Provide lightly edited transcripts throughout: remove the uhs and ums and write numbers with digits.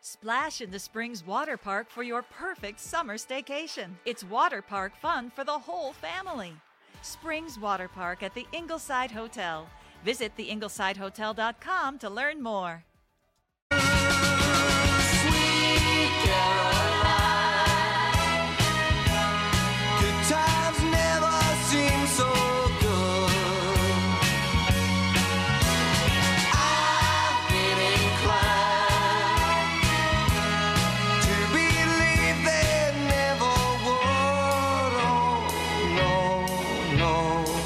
Splash in the Springs Water Park for your perfect summer staycation. It's water park fun for the whole family. Springs Water Park at the Ingleside Hotel. Visit theinglesidehotel.com to learn more. Sweet Caroline, good times never seem so good. I've been inclined to believe they never would. Oh, no,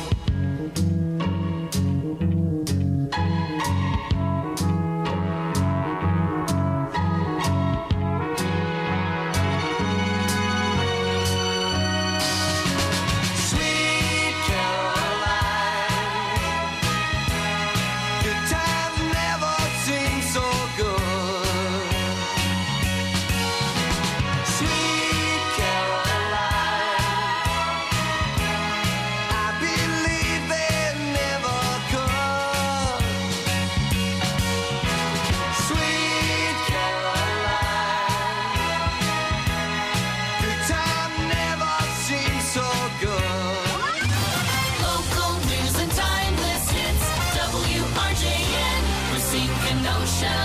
Sweet Caroline, good times never seem so good. Sweet Caroline, I believe they never could. Sweet Caroline, good time never seems so good. Local news and timeless hits. WRJN, Racine Kenosha.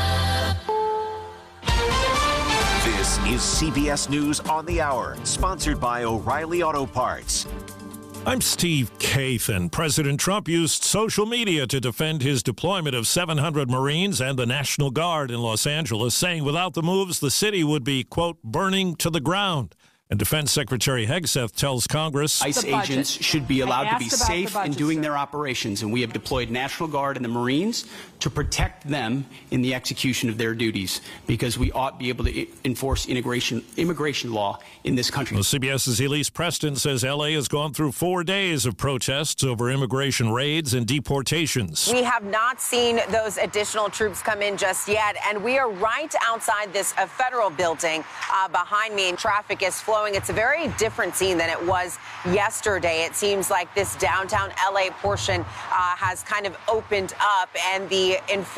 This is CBS News on the Hour, sponsored by O'Reilly Auto Parts. I'm Steve Kathan. President Trump used social media to defend his deployment of 700 Marines and the National Guard in Los Angeles, saying without the moves, the city would be, quote, burning to the ground. And Defense Secretary Hegseth tells Congress ICE agents should be allowed to be safe in doing their operations, and we have deployed National Guard and the Marines to protect them in the execution of their duties, because we ought to be able to enforce immigration law in this country. Well, CBS's Elise Preston says L.A. has gone through 4 days of protests over immigration raids and deportations. We have not seen those additional troops come in just yet, and we are right outside this federal building behind me, and traffic is flowing. It's a very different scene than it was yesterday. It seems like this downtown LA portion has kind of opened up, and the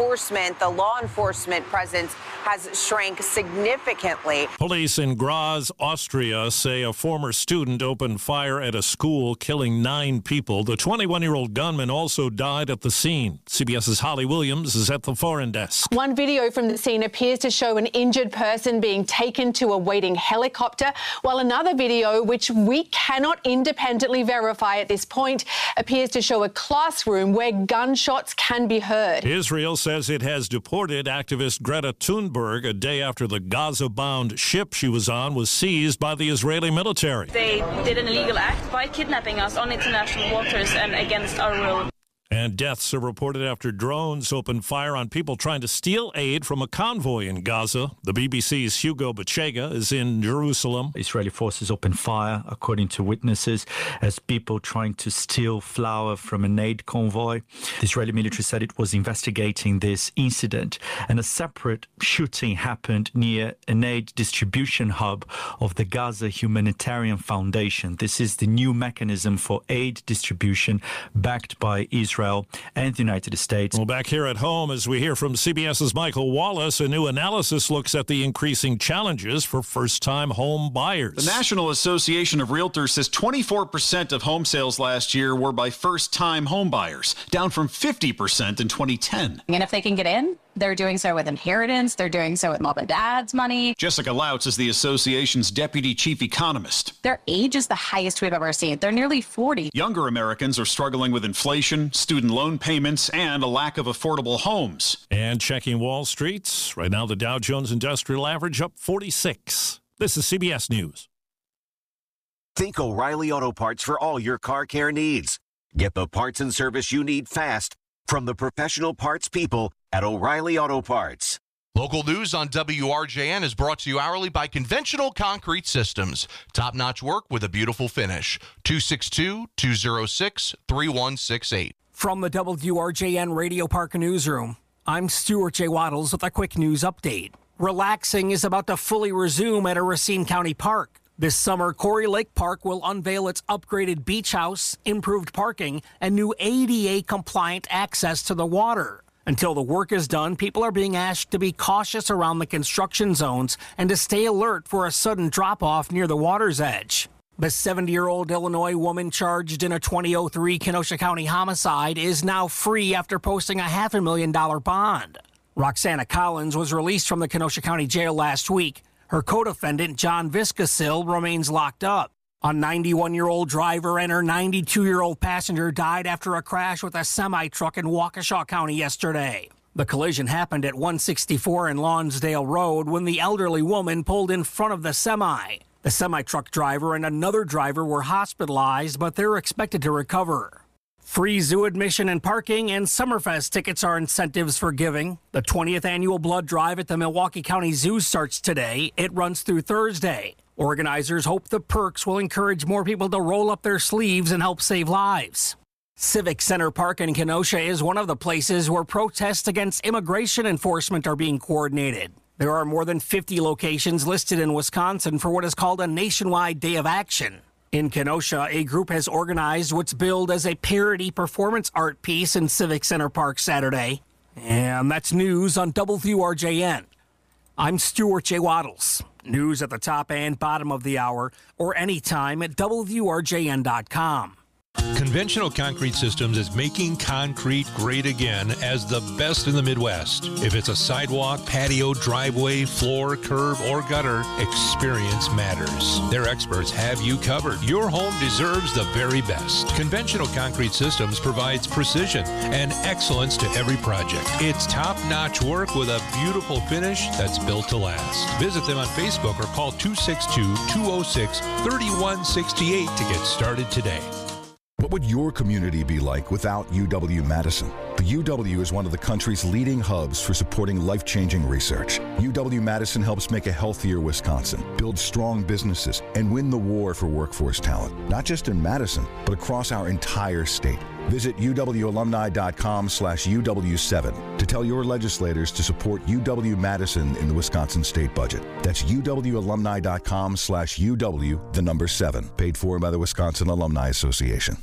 law enforcement presence has shrank significantly. Police in Graz, Austria, say a former student opened fire at a school, killing 9 people. The 21-year-old gunman also died at the scene. CBS's Holly Williams is at the foreign desk. One video from the scene appears to show an injured person being taken to a waiting helicopter, while another video, which we cannot independently verify at this point, appears to show a classroom where gunshots can be heard. Israel says it has deported activist Greta Thunberg a day after the Gaza-bound ship she was on was seized by the Israeli military. They did an illegal act by kidnapping us on international waters and against our will. And deaths are reported after drones opened fire on people trying to steal aid from a convoy in Gaza. The BBC's Hugo Bachega is in Jerusalem. Israeli forces opened fire, according to witnesses, as people trying to steal flour from an aid convoy. The Israeli military said it was investigating this incident, and a separate shooting happened near an aid distribution hub of the Gaza Humanitarian Foundation. This is the new mechanism for aid distribution backed by Israel and the United States. Well, back here at home, as we hear from CBS's Michael Wallace, a new analysis looks at the increasing challenges for first-time home buyers. The National Association of Realtors says 24% of home sales last year were by first-time home buyers, down from 50% in 2010. And if they can get in, they're doing so with inheritance. They're doing so with mom and dad's money. Jessica Lautz is the association's deputy chief economist. Their age is the highest we've ever seen. They're nearly 40. Younger Americans are struggling with inflation, student loan payments, and a lack of affordable homes. And checking Wall Street, right now the Dow Jones Industrial Average up 46. This is CBS News. Think O'Reilly Auto Parts for all your car care needs. Get the parts and service you need fast from the professional parts people at O'Reilly Auto Parts. Local news on WRJN is brought to you hourly by Conventional Concrete Systems. Top-notch work with a beautiful finish. 262-206-3168. From the WRJN Radio Park Newsroom, I'm Stuart J. Waddles with a quick news update. Relaxing is about to fully resume at a Racine County park. This summer, Corey Lake Park will unveil its upgraded beach house, improved parking, and new ADA-compliant access to the water. Until the work is done, people are being asked to be cautious around the construction zones and to stay alert for a sudden drop-off near the water's edge. The 70-year-old Illinois woman charged in a 2003 Kenosha County homicide is now free after posting a $500,000 bond. Roxana Collins was released from the Kenosha County Jail last week. Her co-defendant, John Viscasil, remains locked up. A 91-year-old driver and her 92-year-old passenger died after a crash with a semi-truck in Waukesha County yesterday. The collision happened at 164 and Lonsdale Road when the elderly woman pulled in front of the semi. The semi-truck driver and another driver were hospitalized, but they're expected to recover. Free zoo admission and parking and Summerfest tickets are incentives for giving. The 20th annual blood drive at the Milwaukee County Zoo starts today. It runs through Thursday. Organizers hope the perks will encourage more people to roll up their sleeves and help save lives. Civic Center Park in Kenosha is one of the places where protests against immigration enforcement are being coordinated. There are more than 50 locations listed in Wisconsin for what is called a nationwide day of action. In Kenosha, a group has organized what's billed as a parody performance art piece in Civic Center Park Saturday. And that's news on WRJN. I'm Stuart J. Waddles. News at the top and bottom of the hour or anytime at WRJN.com. Conventional Concrete Systems is making concrete great again as the best in the Midwest. If it's a sidewalk, patio, driveway, floor, curb, or gutter, experience matters. Their experts have you covered. Your home deserves the very best. Conventional Concrete Systems provides precision and excellence to every project. It's top-notch work with a beautiful finish that's built to last. Visit them on Facebook or call 262-206-3168 to get started today. What would your community be like without UW-Madison? The UW is one of the country's leading hubs for supporting life-changing research. UW-Madison helps make a healthier Wisconsin, build strong businesses, and win the war for workforce talent, not just in Madison, but across our entire state. Visit uwalumni.com/UW7 to tell your legislators to support UW-Madison in the Wisconsin state budget. That's uwalumni.com/UW, the number 7, paid for by the Wisconsin Alumni Association.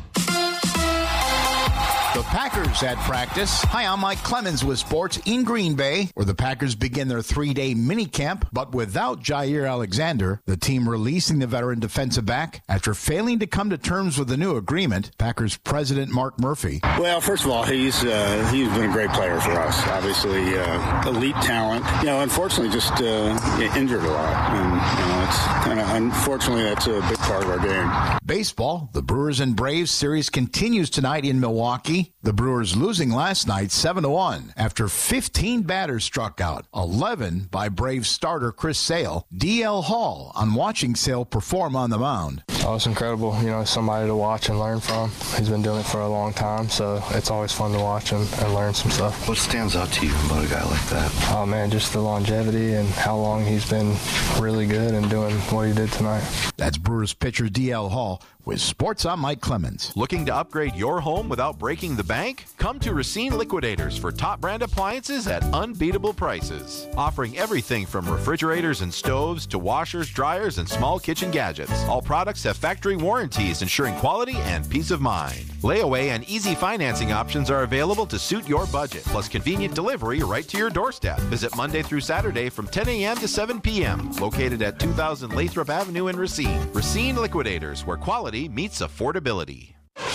The Packers at practice. Hi, I'm Mike Clemens with sports in Green Bay, where the Packers begin their 3-day minicamp, but without Jair Alexander, the team releasing the veteran defensive back after failing to come to terms with the new agreement. Packers president Mark Murphy. Well, first of all, he's been a great player for us. Obviously, elite talent. Unfortunately, just injured a lot, and it's kind of unfortunately that's a big part of our game. Baseball. The Brewers and Braves series continues tonight in Milwaukee. The Brewers losing last night 7-1 after 15 batters struck out, 11 by Braves starter Chris Sale. DL Hall on watching Sale perform on the mound. Oh, it's incredible. Somebody to watch and learn from. He's been doing it for a long time, so it's always fun to watch and learn some stuff. What stands out to you about a guy like that? Oh, man, just the longevity and how long he's been really good and doing what he did tonight. That's Brewers pitcher DL Hall. With sports, I'm Mike Clemens. Looking to upgrade your home without breaking the bank? Come to Racine Liquidators for top brand appliances at unbeatable prices. Offering everything from refrigerators and stoves to washers, dryers, and small kitchen gadgets. All products have factory warranties ensuring quality and peace of mind. Layaway and easy financing options are available to suit your budget, plus convenient delivery right to your doorstep. Visit Monday through Saturday from 10 a.m. to 7 p.m. Located at 2000 Lathrop Avenue in Racine. Racine Liquidators, where quality meets affordability.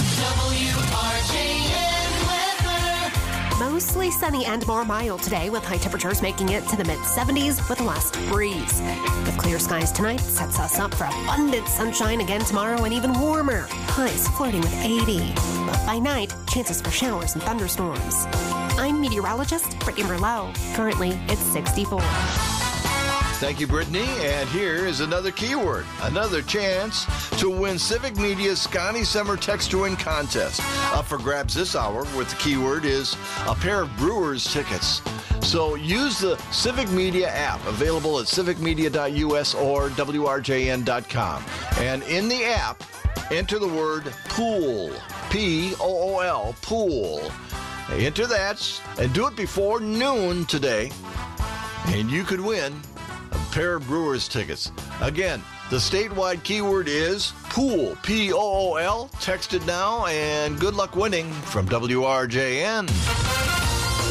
Mostly sunny and more mild today, with high temperatures making it to the mid-70s with a west breeze. With clear skies tonight, sets us up for abundant sunshine again tomorrow and even warmer. Highs flirting with 80. But by night, chances for showers and thunderstorms. I'm meteorologist Brittany Merlot. Currently, it's 64. Thank you, Brittany. And here is another keyword, another chance to win Civic Media's Scotty Summer Text to Win contest. Up for grabs this hour with the keyword is a pair of Brewers tickets. So use the Civic Media app, available at civicmedia.us or WRJN.com. And in the app, enter the word POOL, P-O-O-L, POOL. Enter that and do it before noon today, and you could win a pair of Brewers tickets. Again, the statewide keyword is POOL, P-O-O-L. Text it now, and good luck winning from WRJN.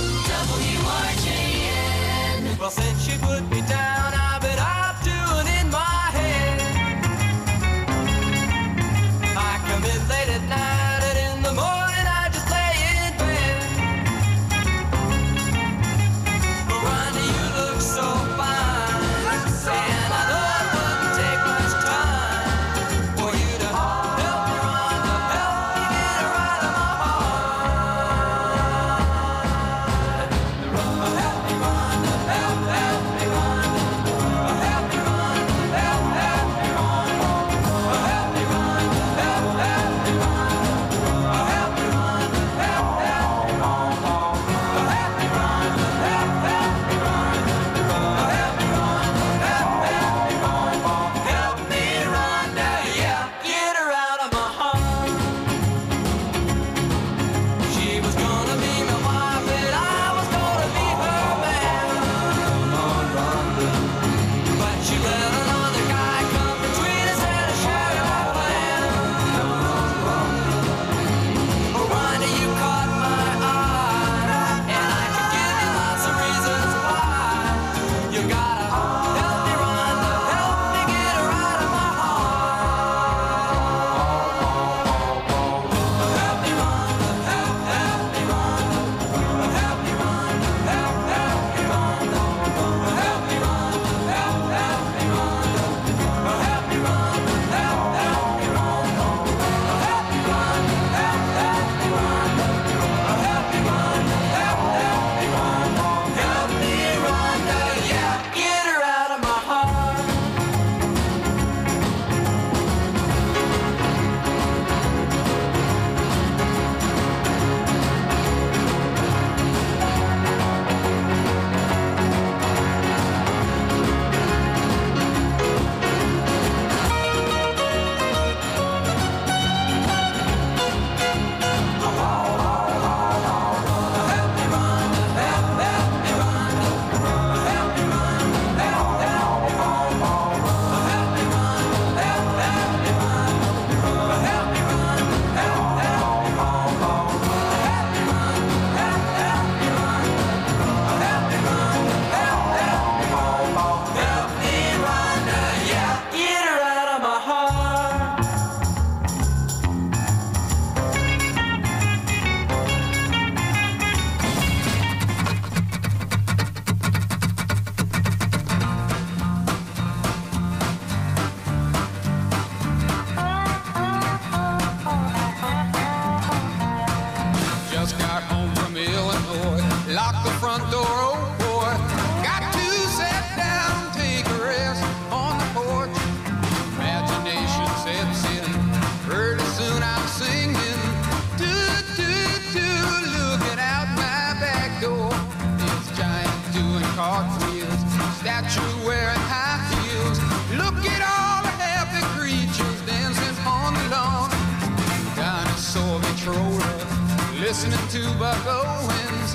cartwheels, statue wearing high heels. Look at all the happy creatures dancing on the lawn. Dinosaur controller, listening to Buck Owens.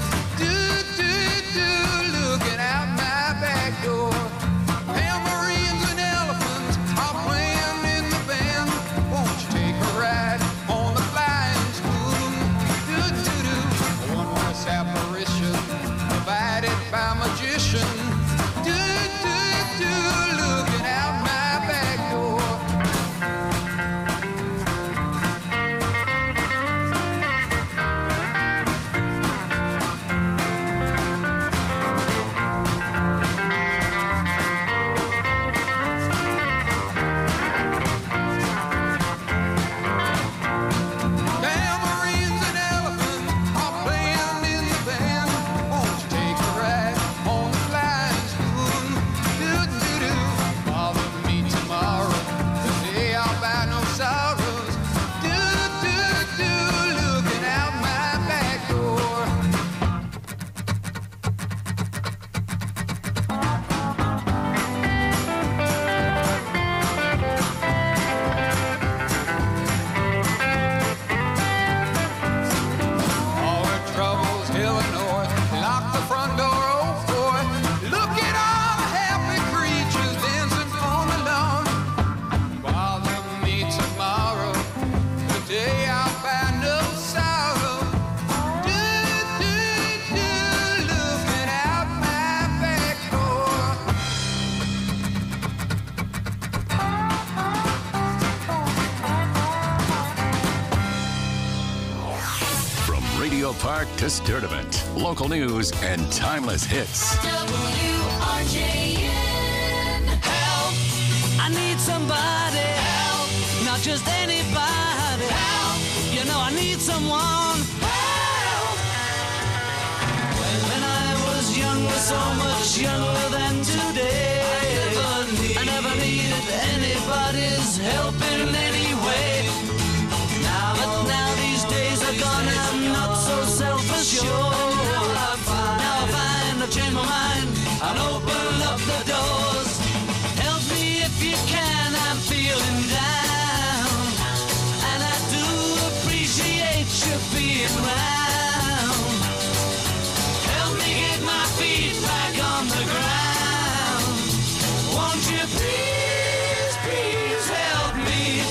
Looking out my back door. Tambourines and elephants are playing in the band. Won't you take a ride on the flying spoon? A wondrous apparition provided by magician. Looking out my back door. Park to Sturdivant. Local news and timeless hits. WRJN. Help! I need somebody. Help! Not just anybody. Help! You know I need someone. Help! When I was younger, so much younger than today, I never needed anybody's help in any way. But now these days are gone, I'm not so self-assured. Now I find I've changed my mind, I'll open up the doors. Help me if you can, I'm feeling down, and I do appreciate you being around. Help me get my feet back on the ground. Won't you please, please help me?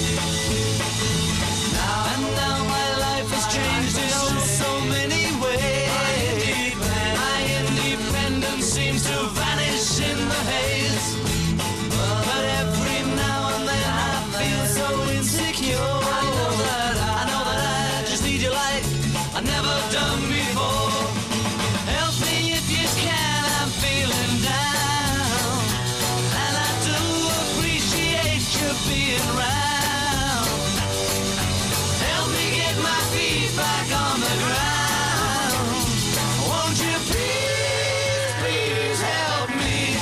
Now my life has changed in so many ways. My independence seems to vanish in the haze. But every now and then I feel so insecure. I know that I just need you like I've never done before. Help me if you can, I'm feeling down, and I do appreciate you being around. Back on the ground. Won't you please, please help me?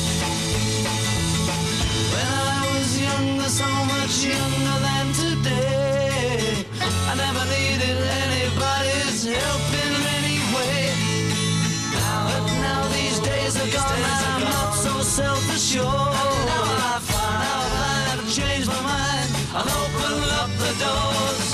When I was younger, so much younger than today, I never needed anybody's help in any way. Now these days are gone, I'm not so self-assured. Now I find I've changed my mind, I'll open up the doors.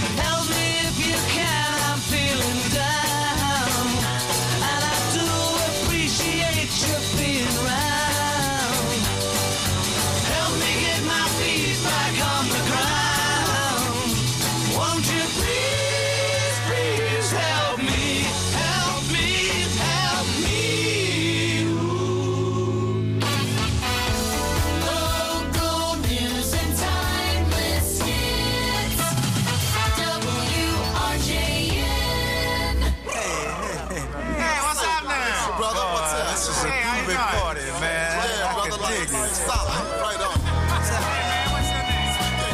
Feeling down, and I do appreciate you being around. Help me get my feet back on the ground. Won't you please, please help me, help me, help me. Local news and timeless hits. WRJN. Brother, what's up? This is a big party, man. Yeah, brother, I can dig it. Stop. Right on. Hey, man, what's your name?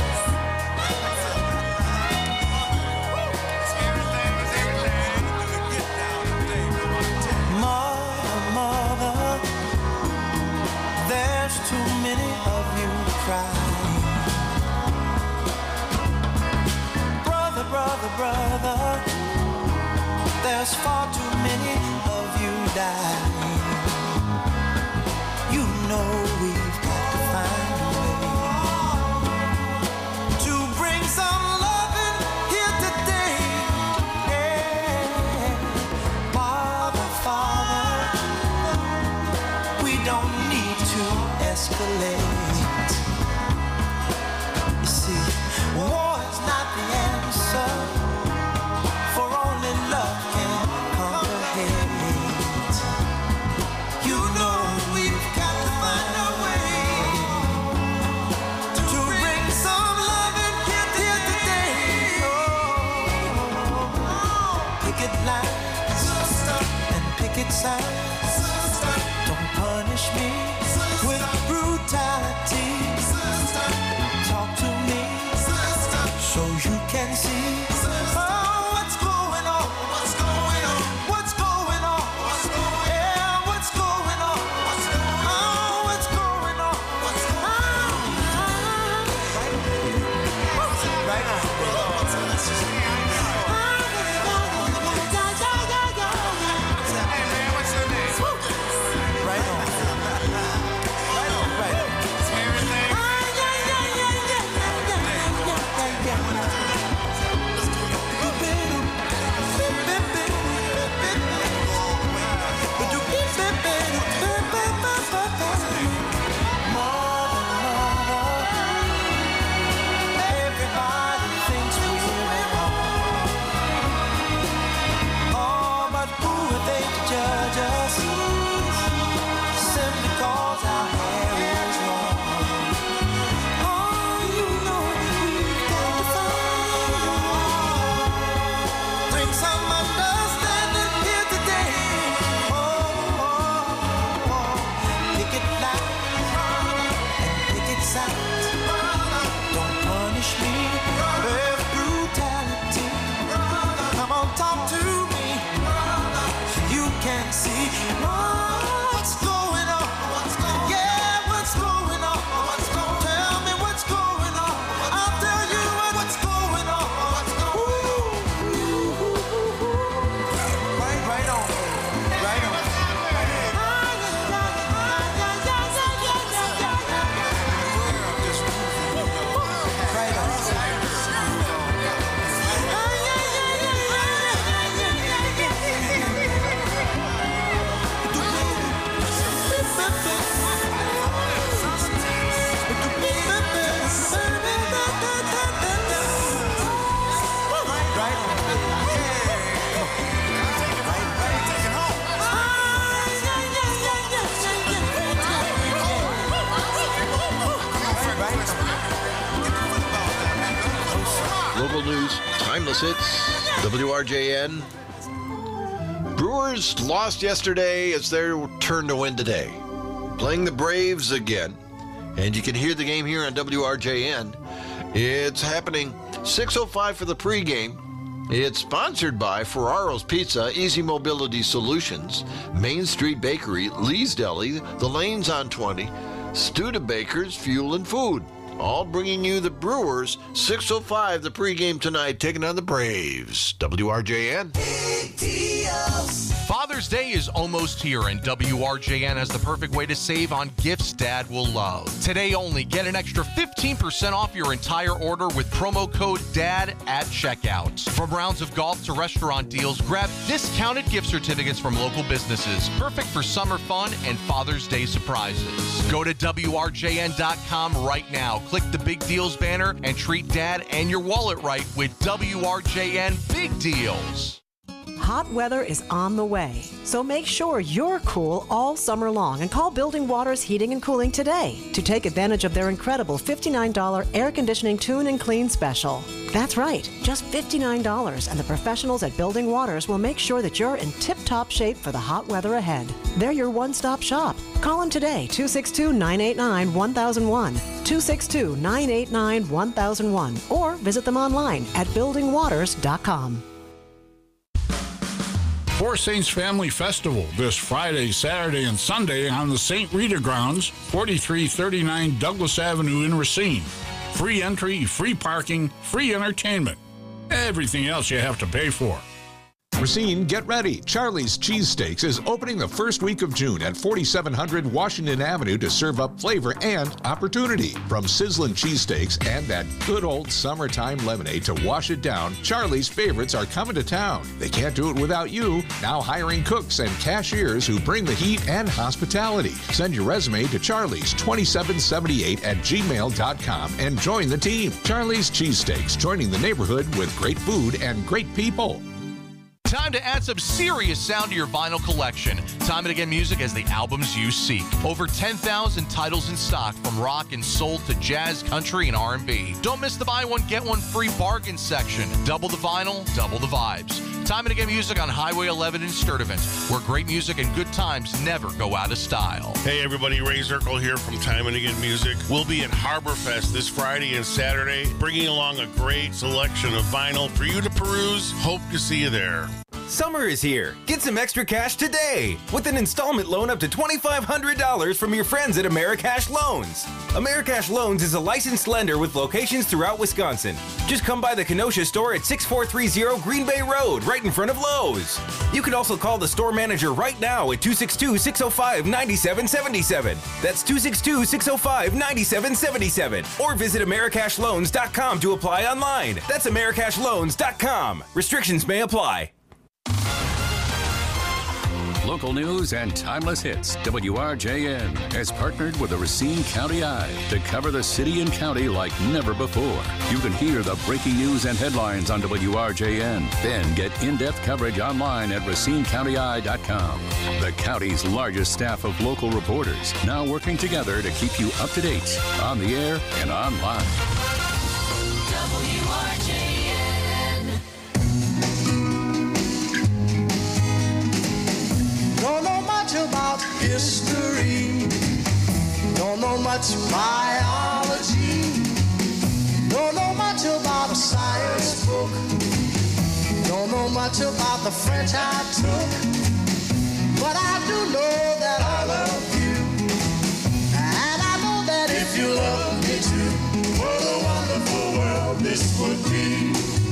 Mother, there's too many of you crying. Brother, there's far too many of you dying. don't need to escalate. You see, war is not the answer, for only love can conquer hate. You know we've got to find a way to bring some love and here today. Picket lines and picket signs. Don't punish me with brutality. Talk to me so you can see what's going on. What's going on? What's going on? What's going on? Yeah, what's going on? What's going on? What's going on? What's going on? Right now. Local news, timeless hits, WRJN. Brewers lost yesterday. It's their turn to win today. Playing the Braves again. And you can hear the game here on WRJN. It's happening 6:05 for the pregame. It's sponsored by Ferraro's Pizza, Easy Mobility Solutions, Main Street Bakery, Lee's Deli, The Lanes on 20, Studebakers, Fuel and Food. All bringing you the Brewers, 6:05, the pregame tonight, taking on the Braves. WRJN. Father's Day is almost here, and WRJN has the perfect way to save on gifts Dad will love. Today only, get an extra 15% off your entire order with promo code DAD at checkout. From rounds of golf to restaurant deals, grab discounted gift certificates from local businesses. Perfect for summer fun and Father's Day surprises. Go to WRJN.com right now. Click the Big Deals banner and treat Dad and your wallet right with WRJN Big Deals. Hot weather is on the way, so make sure you're cool all summer long and call Building Waters Heating and Cooling today to take advantage of their incredible $59 air conditioning tune and clean special. That's right, just $59, and the professionals at Building Waters will make sure that you're in tip-top shape for the hot weather ahead. They're your one-stop shop. Call them today, 262-989-1001, 262-989-1001, or visit them online at buildingwaters.com. Four Saints Family Festival this Friday, Saturday, and Sunday on the St. Rita Grounds, 4339 Douglas Avenue in Racine. Free entry, free parking, free entertainment. Everything else you have to pay for. Racine, get ready. Charlie's Cheesesteaks is opening the first week of June at 4700 Washington Avenue to serve up flavor and opportunity. From sizzling cheesesteaks and that good old summertime lemonade to wash it down, Charlie's favorites are coming to town. They can't do it without you. Now hiring cooks and cashiers who bring the heat and hospitality. Send your resume to charlies2778@gmail.com and join the team. Charlie's Cheesesteaks, joining the neighborhood with great food and great people. Time to add some serious sound to your vinyl collection. Time and Again Music has the albums you seek. Over 10,000 titles in stock, from rock and soul to jazz, country, and R&B. Don't miss the buy one, get one free bargain section. Double the vinyl, double the vibes. Time and Again Music on Highway 11 in Sturtevant, where great music and good times never go out of style. Hey everybody, Ray Zirkle here from Time and Again Music. We'll be at Harborfest this Friday and Saturday, bringing along a great selection of vinyl for you to peruse. Hope to see you there. Summer is here. Get some extra cash today with an installment loan up to $2,500 from your friends at Americash Loans. Americash Loans is a licensed lender with locations throughout Wisconsin. Just come by the Kenosha store at 6430 Green Bay Road, right in front of Lowe's. You can also call the store manager right now at 262-605-9777. That's 262-605-9777. Or visit AmericashLoans.com to apply online. That's AmericashLoans.com. Restrictions may apply. Local news and timeless hits. WRJN has partnered with the Racine County Eye to cover the city and county like never before. You can hear the breaking news and headlines on WRJN. Then get in-depth coverage online at RacineCountyEye.com. The county's largest staff of local reporters, now working together to keep you up to date on the air and online. WRJN. Don't know much about history. Don't know much biology. Don't know much about a science book. Don't know much about the French I took. But I do know that I love you. And I know that if you love me too, what a wonderful world this would be.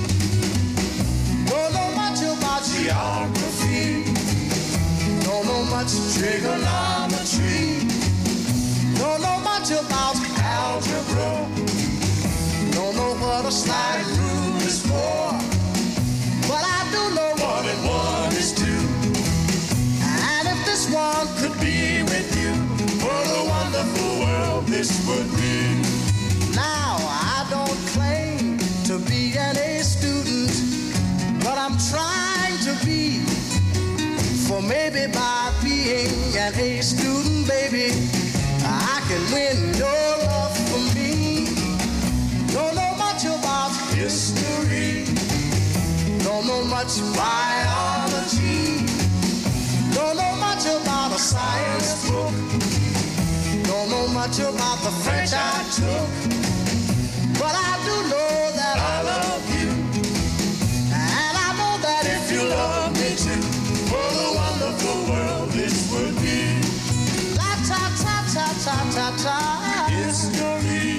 Don't know much about geography. Don't know much trigonometry. Don't know much about algebra. Don't know what a slide rule is for. But I do know 1 and 1 is 2. And if this one could be with you, what a wonderful world this would be. Now, I don't claim to be an A student, but I'm trying to be. For maybe by being an A student, baby, I can win your love for me. Don't know much about history. Don't know much biology. Don't know much about a science book. Don't know much about the French I took. But I do know that I love you. And I know that if you love me too, what a wonderful world this would be. La ta ta ta ta ta ta. History.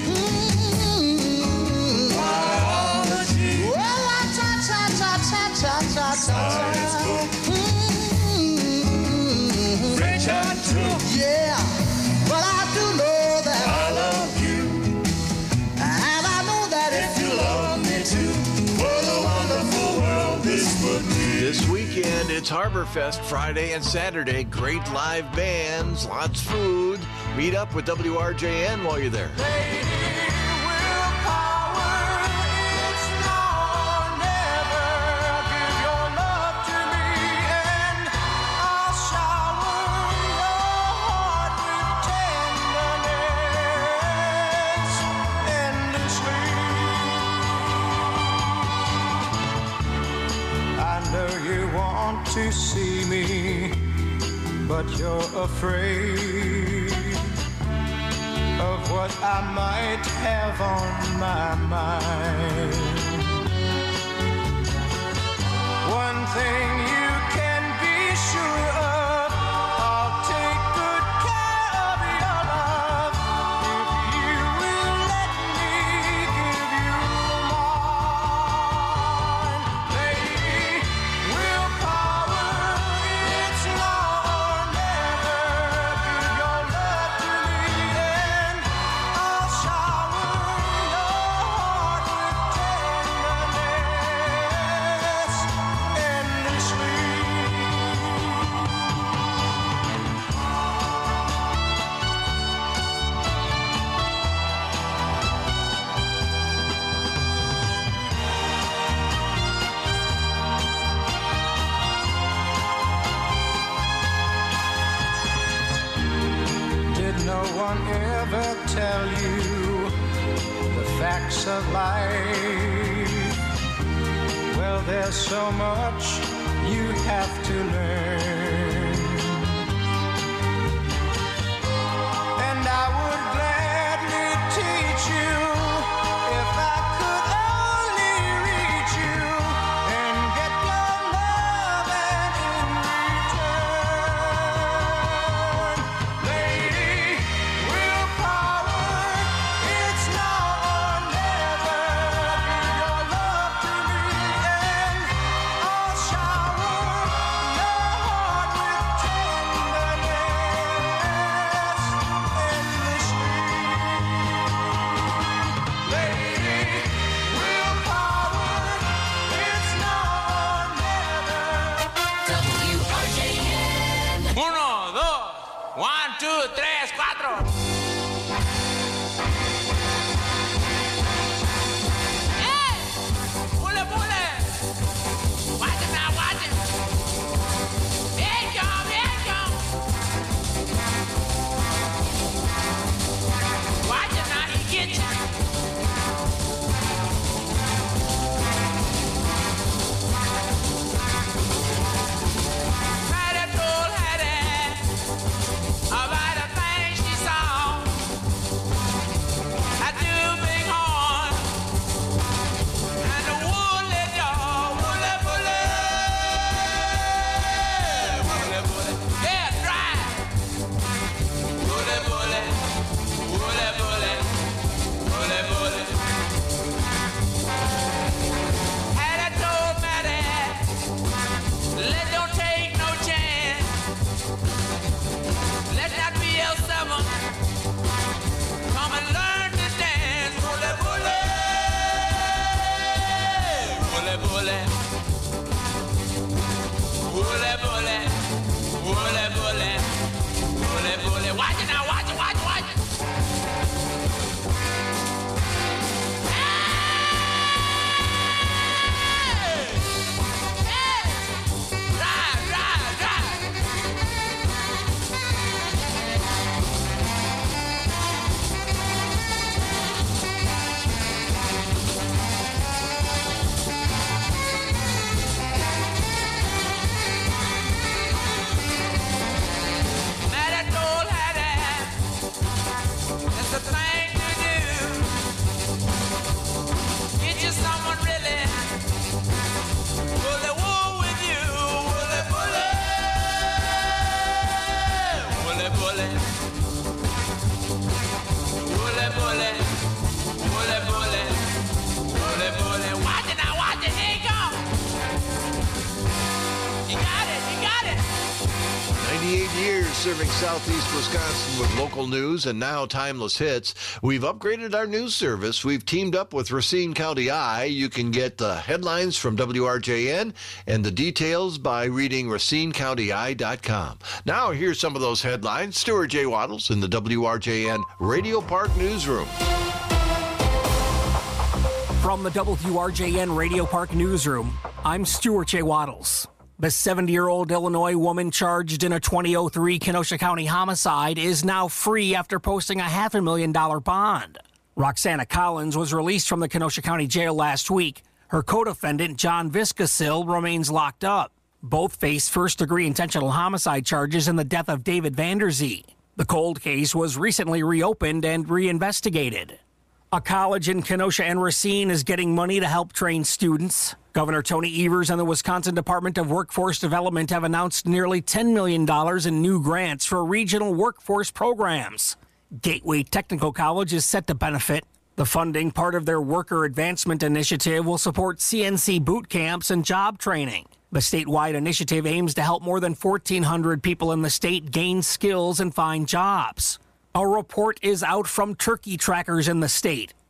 Biology. Well, la ta ta ta ta ta ta ta. Science book. French I took. Yeah, but I do know that I love you. And I know that if you love me too, what a wonderful world this would be. This weekend, it's Harborfest Friday and Saturday. Great live bands, lots of food. Meet up with WRJN while you're there. To see me, but you're afraid of what I might have on my mind. One thing you can be sure of, I'll take good care of your love if you will let me give you mine. Baby, we'll one ever tell you the facts of life? Well, there's so much you have to learn, and I would gladly teach you if I could only reach you and get your love, and in return, lady, willpower, it's now or never. Give your love to me and I'll shower your heart with tenderness endlessly. Lady, willpower, it's now or never. WRJN. 1, 2, 1, 2, 3, 4. Watch it now, watch it. Here it come, here it come. Watch it now, he gets you. Hattie told Hattie about the things she saw. That two big horn and the woolly dog, woolly, woolly, woolly, woolly, yeah, dry. Woolly, woolly, woolly, woolly, woolly, woolly. Hattie told Mattie, let don't take no chance. Let that be L7. Come and learn to dance. Woolly, woolly, woolly, woolly, woolly, woolly, woolly, woolly, woolly, woolly. Watch it now, watch it, watch it, watch it. Drive, drive, drive. Mattie told Hattie, that's the thing to do. Get you someone really woolly wool with you. Woolly, woolly, woolly, woolly, woolly, woolly, woolly, woolly, woolly, woolly. Watch it now, watch it, here it comes. You got it, you got it. 98 years serving Southeast Wisconsin with local news and now timeless hits. We've upgraded our news service. We've teamed up with Racine County Eye. You can get the headlines from WRJN and the details by reading RacineCountyEye.com. Now, here's some of those headlines. Stuart J. Waddles in the WRJN Radio Park Newsroom. From the WRJN Radio Park Newsroom, I'm Stuart J. Waddles. The 70-year-old Illinois woman charged in a 2003 Kenosha County homicide is now free after posting a $500,000 bond. Roxana Collins was released from the Kenosha County Jail last week. Her co-defendant, John Viscasil, remains locked up. Both face first-degree intentional homicide charges in the death of David Vanderzee. The cold case was recently reopened and reinvestigated. A college in Kenosha and Racine is getting money to help train students. Governor Tony Evers and the Wisconsin Department of Workforce Development have announced nearly $10 million in new grants for regional workforce programs. Gateway Technical College is set to benefit. The funding, part of their Worker Advancement Initiative, will support CNC boot camps and job training. The statewide initiative aims to help more than 1,400 people in the state gain skills and find jobs. A report is out from turkey trackers in the state.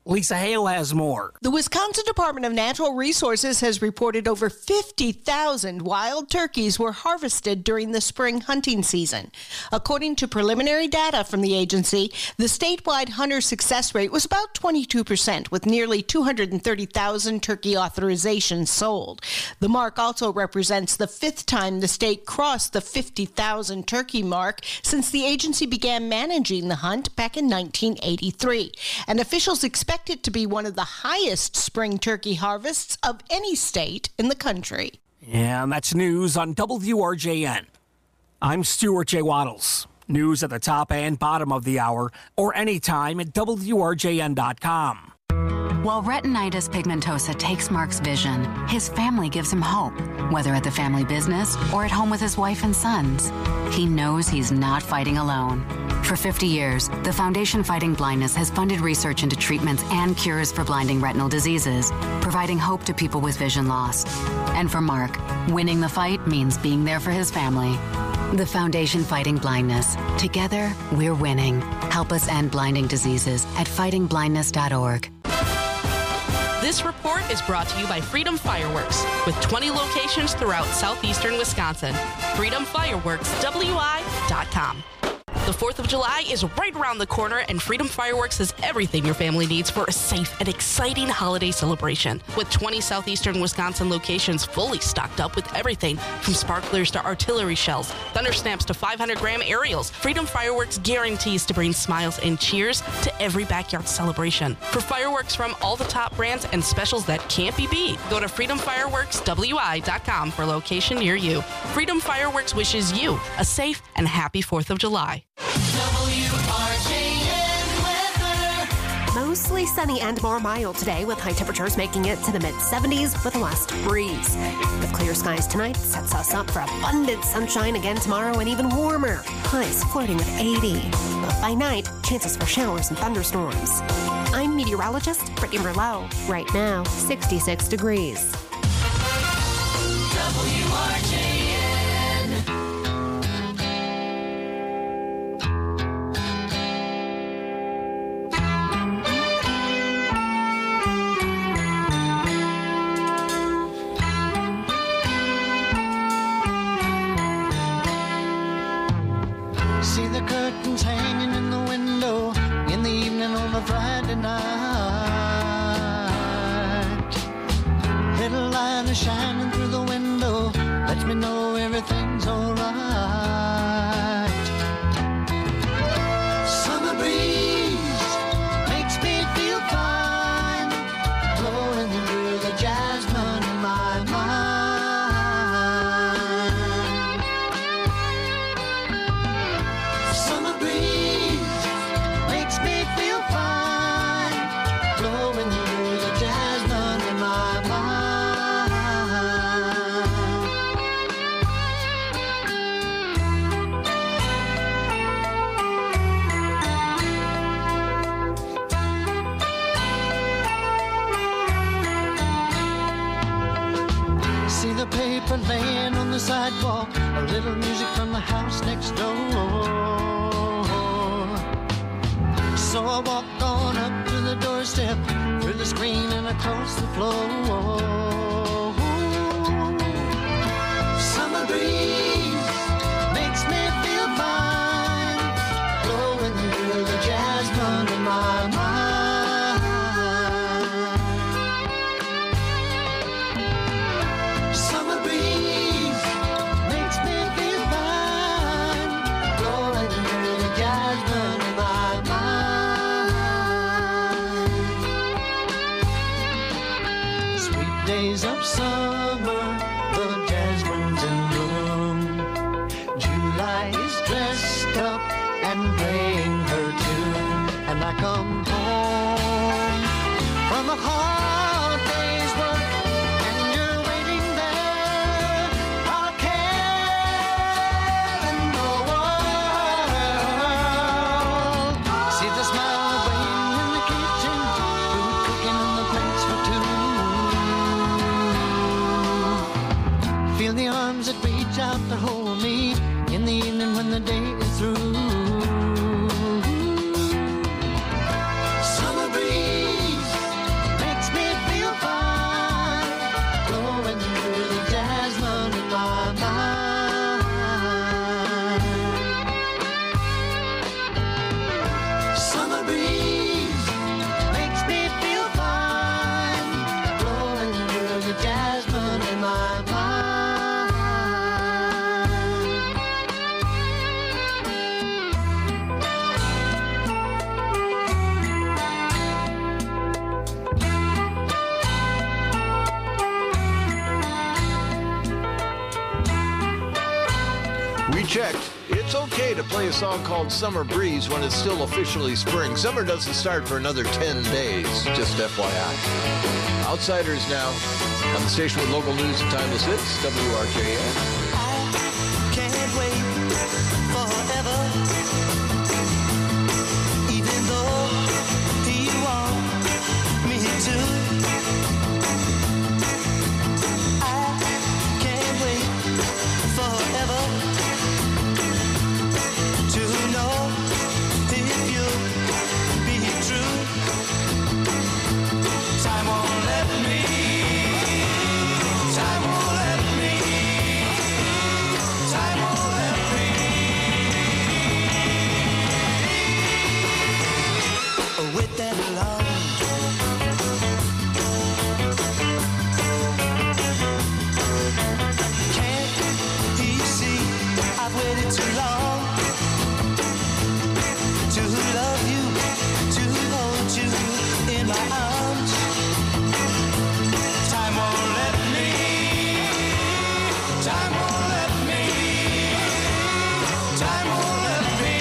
Lisa Hale has more. The Wisconsin Department of Natural Resources has reported over 50,000 wild turkeys were harvested during the spring hunting season. According to preliminary data from the agency, the statewide hunter success rate was about 22%, with nearly 230,000 turkey authorizations sold. The mark also represents the fifth time the state crossed the 50,000 turkey mark since the agency began managing the hunt back in 1983. And officials expect it to be one of the highest spring turkey harvests of any state in the country. And that's news on WRJN. I'm Stuart J. Waddles. News at the top and bottom of the hour, or anytime at WRJN.com. While retinitis pigmentosa takes Mark's vision, his family gives him hope, whether at the family business or at home with his wife and sons. He knows he's not fighting alone. For 50 years, the Foundation Fighting Blindness has funded research into treatments and cures for blinding retinal diseases, providing hope to people with vision loss. And for Mark, winning the fight means being there for his family. The Foundation Fighting Blindness. Together, we're winning. Help us end blinding diseases at fightingblindness.org. This report is brought to you by Freedom Fireworks, with 20 locations throughout southeastern Wisconsin. FreedomFireworksWI.com. The 4th of July is right around the corner, and Freedom Fireworks has everything your family needs for a safe and exciting holiday celebration. With 20 southeastern Wisconsin locations fully stocked up with everything from sparklers to artillery shells, thunder snaps to 500-gram aerials, Freedom Fireworks guarantees to bring smiles and cheers to every backyard celebration. For fireworks from all the top brands and specials that can't be beat, go to FreedomFireworksWI.com for a location near you. Freedom Fireworks wishes you a safe and happy 4th of July. Mostly sunny and more mild today, with high temperatures making it to the mid-70s with a west breeze. With clear skies tonight, sets us up for abundant sunshine again tomorrow and even warmer. Highs flirting with 80. But by night, chances for showers and thunderstorms. I'm meteorologist Brittany Merlot. Right now, 66 degrees. WRJN. See the curtains hanging in the window in the evening on a Friday night. Little light is shining through the window, lets me know everything's alright. Summer breeze makes me feel fine, blowing through the jasmine in my mind. Summer breeze makes me feel fine, blowing through the jasmine in my mind. See the paper laying on the sidewalk, a little music from the house next door. So I walk on up to the doorstep, through the screen and across the floor. Summer breeze makes me feel fine, blowing through the jasmine in my mind. Summer breeze makes me feel fine, blowing through the jasmine in my mind. Sweet days of summer, the jasmine's in bloom. July is dressed up and playing her tune, and I come home from a hard day's work, and you're waiting there, all care in the world. See the smile waiting in the kitchen, food cooking on the plates for two. Feel the arms that reach out to hold me in the evening when the day is through. checked. It's okay to play a song called Summer Breeze when it's still officially spring. Summer doesn't start for another 10 days, just FYI. Outsiders now on the station with local news and timeless hits, WRJN. Can't wait forever, even though you want me to. I can't wait forever to know if you'll be true. Time won't let me. Time won't let me. Time won't let me. With that love, can't you see I've waited too long to love you, to hold you in my arms. Time won't let me. Time won't let me. Time won't let me.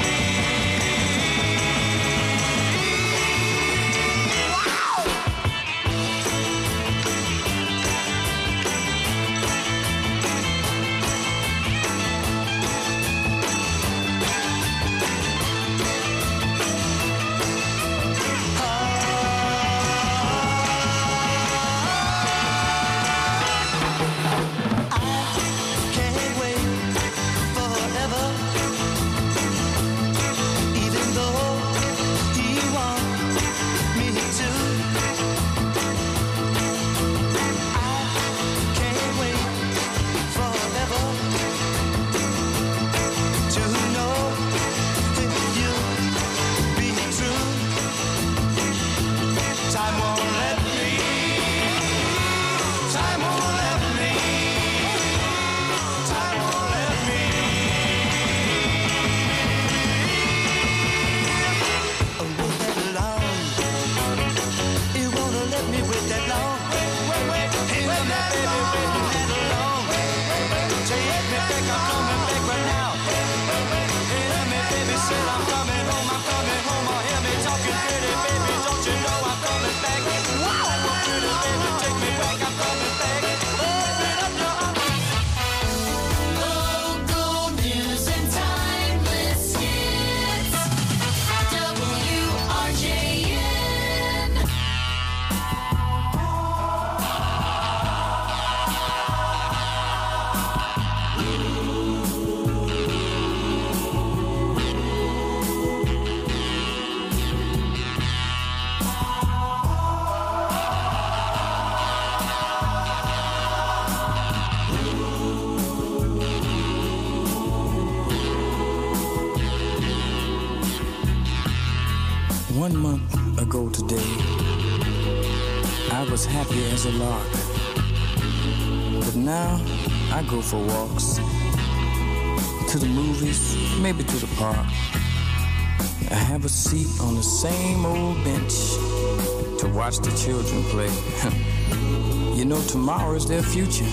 Can't wait forever, even though you want me to. I can't wait forever to know if you'll be true. Time won't let me. Time won't let me. Time won't let me. With that long, you wanna let me with that long. Hear me, baby, with that long. Take me back, I'm coming back right now. Hear me, baby, say I'm coming home, oh, hear me talking pretty, baby, don't you know I'm coming back? Wow, pretty baby, take me back, I'm coming back. Open up your arms. Local news and timeless hits. WRJN. One month ago today, I was happy as a lark. But now I go for walks, to the movies, maybe to the park. I have a seat on the same old bench to watch the children play. You know, tomorrow is their future.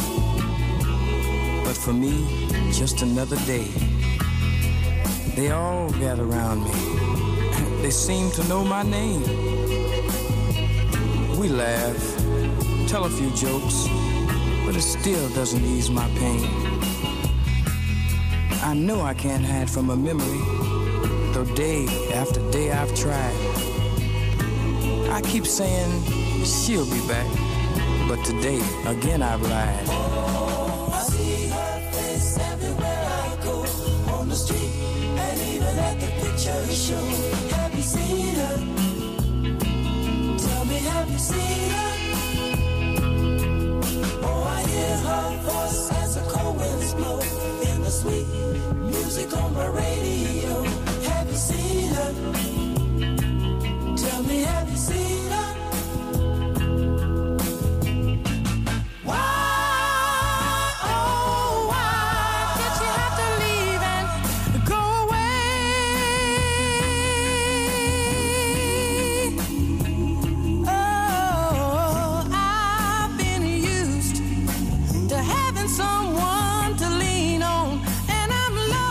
But for me, just another day. They all gather around me. They seem to know my name. We laugh, tell a few jokes, but it still doesn't ease my pain. I know I can't hide from a memory, though day after day I've tried. I keep saying she'll be back, but today again I've lied. I see her face everywhere I go, on the street and even at the picture show. Have you seen her? Tell me, have you seen her? Oh, I hear her voice as the cold winds blow in the sweet music on my radio. Have you seen her? Tell me, have you seen her? Someone to lean on, and I'm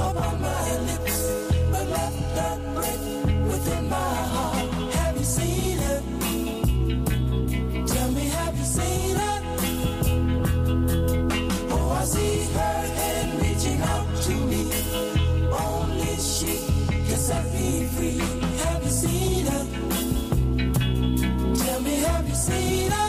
upon my lips, but left a break within my heart. Have you seen her? Tell me, have you seen her? Oh, I see her hand reaching out to me. Only she can set me free. Have you seen her? Tell me, have you seen her?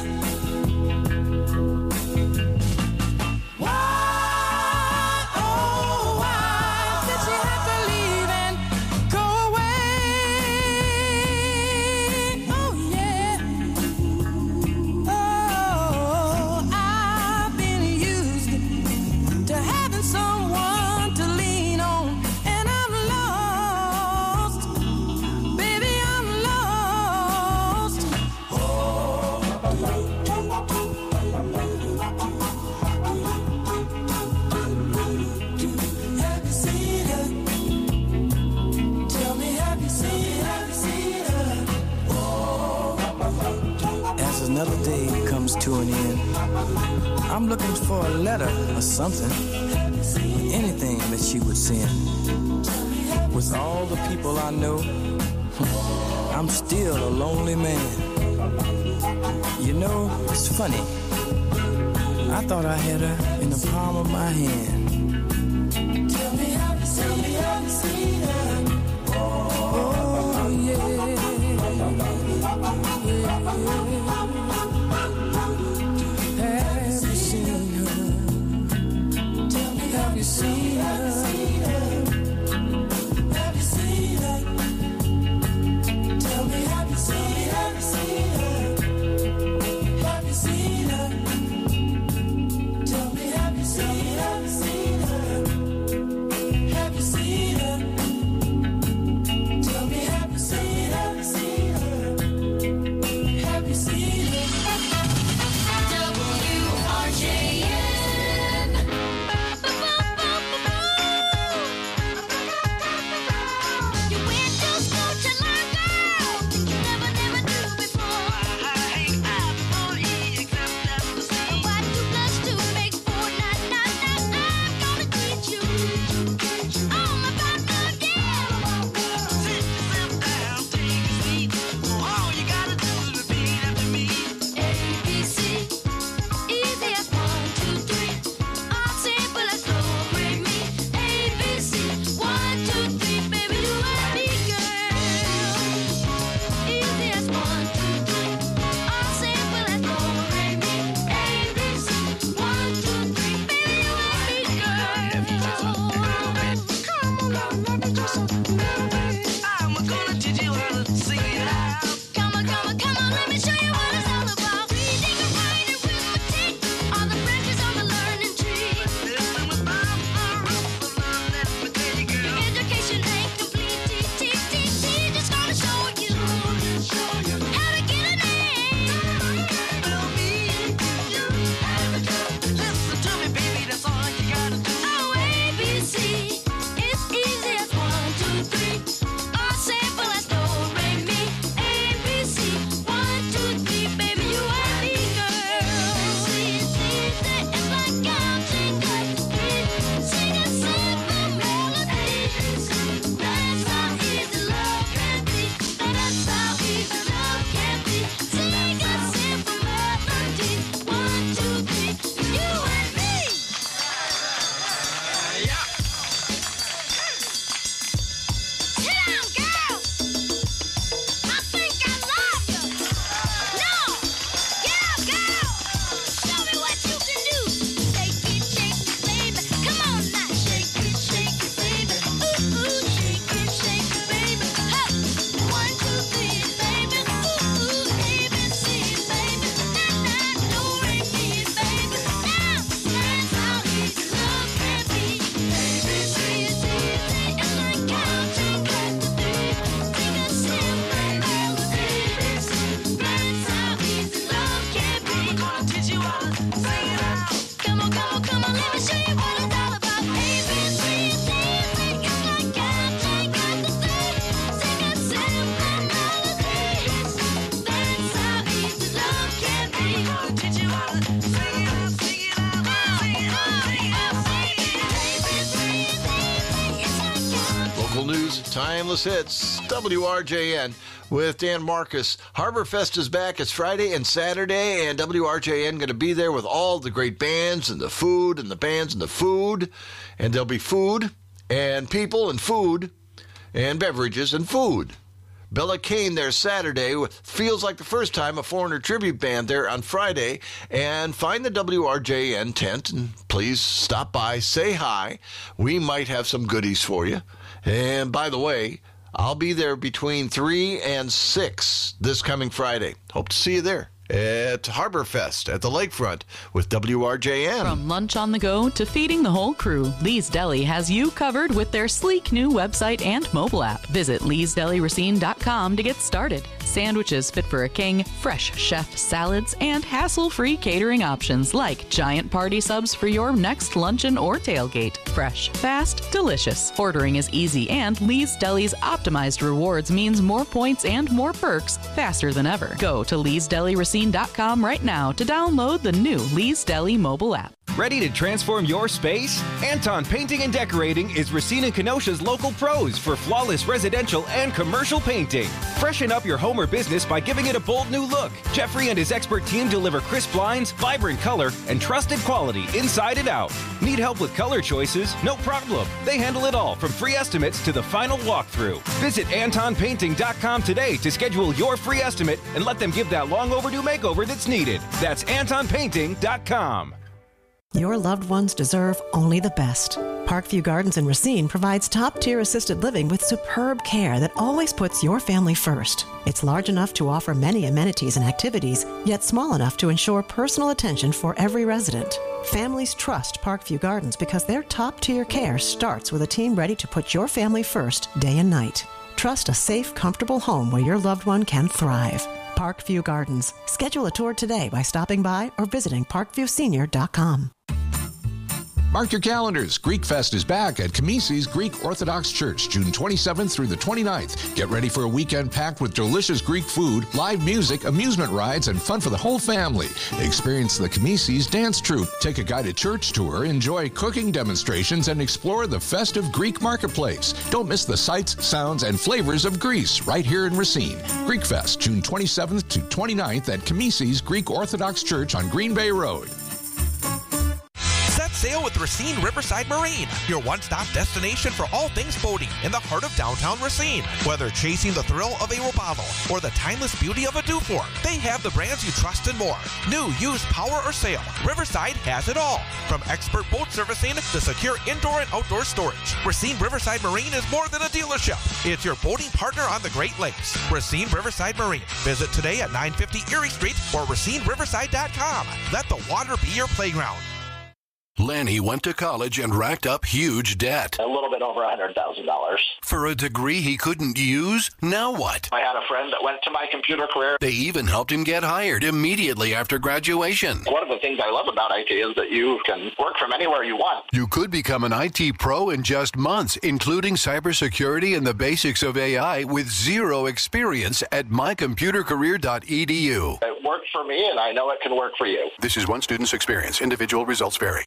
Another day comes to an end. I'm looking for a letter or something, anything that she would send. With all the people I know, I'm still a lonely man. You know, it's funny. I thought I had her in the palm of my hand. Tell me, have you seen her? Oh, yeah. Have you seen her? Tell me, have you seen her? Have you seen her? Tell me, have you seen her? Have you seen her? Tell me, have you seen her? Have you seen her? Tell me, have you seen her? Have you seen her? WRJN. You went to school to learn, girl. You never knew before. Why 2 + 2 makes 4? Nah. news, timeless hits, WRJN with Dan Marcus. Harborfest is back. It's Friday and Saturday, and WRJN going to be there with all the great bands and the food and the bands and the food. And there'll be food and people and food and beverages and food. Bella Kane there Saturday. Feels like the first time, a Foreigner tribute band there on Friday. And find the WRJN tent and please stop by, say hi. We might have some goodies for you. And by the way, I'll be there between 3 and 6 this coming Friday. Hope to see you there at Harborfest at the Lakefront with WRJN. From lunch on the go to feeding the whole crew, Lee's Deli has you covered with their sleek new website and mobile app. Visit leesdeliracine.com to get started. Sandwiches fit for a king, fresh chef salads, and hassle-free catering options like giant party subs for your next luncheon or tailgate. Fresh, fast, delicious. Ordering is easy, and Lee's Deli's optimized rewards means more points and more perks faster than ever. Go to leesdeliracine.com right now to download the new Lee's Deli mobile app. Ready to transform your space? Anton Painting and Decorating is Racine and Kenosha's local pros for flawless residential and commercial painting. Freshen up your home or business by giving it a bold new look. Jeffrey and his expert team deliver crisp lines, vibrant color, and trusted quality inside and out. Need help with color choices? No problem. They handle it all from free estimates to the final walkthrough. Visit AntonPainting.com today to schedule your free estimate and let them give that long overdue makeover that's needed. That's AntonPainting.com. Your loved ones deserve only the best. Parkview Gardens in Racine provides top-tier assisted living with superb care that always puts your family first. It's large enough to offer many amenities and activities, yet small enough to ensure personal attention for every resident. Families trust Parkview Gardens because their top-tier care starts with a team ready to put your family first day and night. Trust a safe, comfortable home where your loved one can thrive. Parkview Gardens. Schedule a tour today by stopping by or visiting parkviewsenior.com. Mark your calendars. Greek Fest is back at Kamisi's Greek Orthodox Church, June 27th through the 29th. Get ready for a weekend packed with delicious Greek food, live music, amusement rides, and fun for the whole family. Experience the Kamisi's dance troupe, take a guided church tour, enjoy cooking demonstrations, and explore the festive Greek marketplace. Don't miss the sights, sounds, and flavors of Greece right here in Racine. Greek Fest, June 27th to 29th at Kamisi's Greek Orthodox Church on Green Bay Road. Set sail with Racine Riverside Marine, your one-stop destination for all things boating in the heart of downtown Racine. Whether chasing the thrill of a Robalo or the timeless beauty of a Dufour, they have the brands you trust and more. New, used, power, or sail, Riverside has it all. From expert boat servicing to secure indoor and outdoor storage, Racine Riverside Marine is more than a dealership. It's your boating partner on the Great Lakes. Racine Riverside Marine. Visit today at 950 Erie Street or RacineRiverside.com. Let the water be your playground. Lanny went to college and racked up huge debt. A little bit over $100,000. For a degree he couldn't use? Now what? I had a friend that went to my computer career. They even helped him get hired immediately after graduation. One of the things I love about IT is that you can work from anywhere you want. You could become an IT pro in just months, including cybersecurity and the basics of AI with zero experience at mycomputercareer.edu. It worked for me, and I know it can work for you. This is one student's experience. Individual results vary.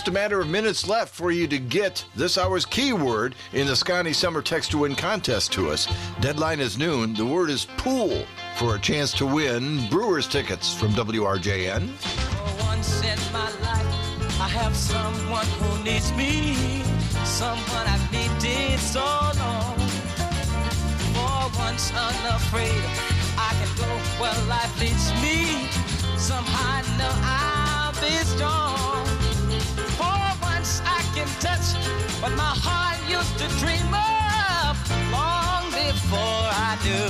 just a matter of minutes left for you to get this hour's keyword in the Scotty Summer Text to Win contest to us. Deadline is noon. The word is pool for a chance to win Brewers tickets from WRJN. For once in my life, I have someone who needs me, someone I've needed so long. For once unafraid, I can go where life leads me. Somehow I know I'll be strong. For once I can touch what my heart used to dream of long before I do.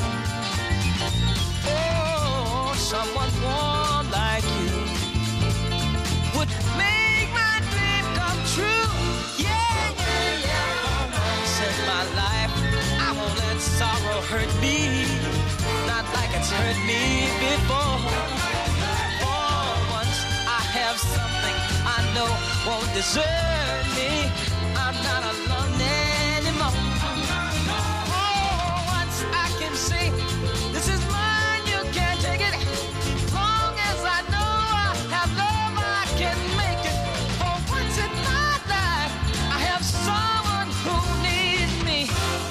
Oh, someone warm like you would make my dream come true. Yeah, yeah, yeah. For once in my life, I won't let sorrow hurt me, not like it's hurt me before. Have something I know won't desert me. I'm not alone anymore. Oh, once I can say this is mine, you can't take it. Long as I know I have love, I can make it. For once in my life, I have someone who needs me.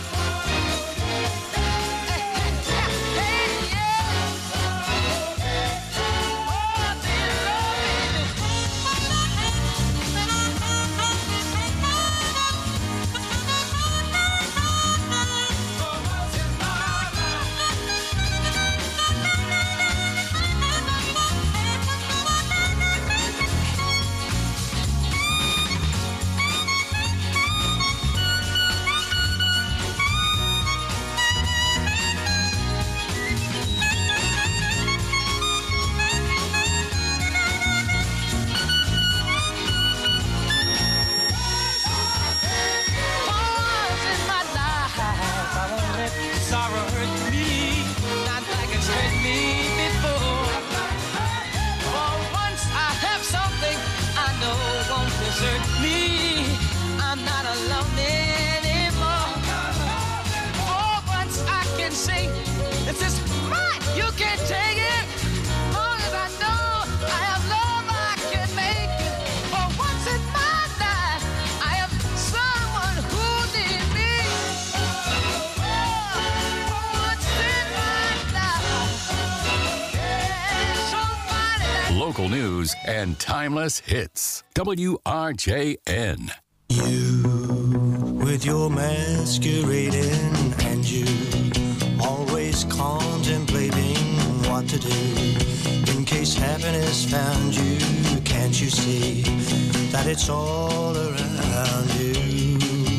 Local news and timeless hits. WRJN. You, with your masquerading, and you, always contemplating what to do. In case happiness found you, can't you see that it's all around you?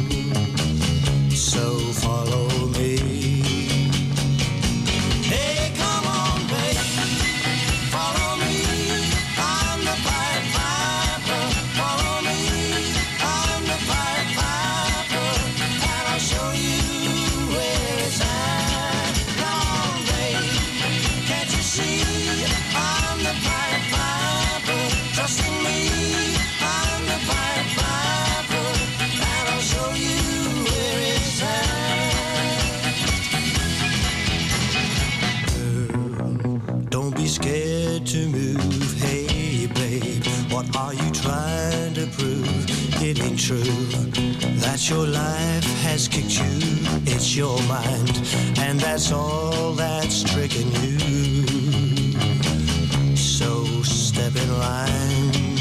So follow me. Hey, come on, baby. Follow me. I'm the Pied Piper. Follow me. I'm the Pied Piper. And I'll show you where it's at. Long way. Can't you see? I'm the Pied Piper. Trust in me. I'm the Pied Piper. And I'll show you where it's at. Don't be scared to move. Hey, babe, what are you trying to prove? It ain't true that your life has kicked you. It's your mind, and that's all that's tricking you. So step in line.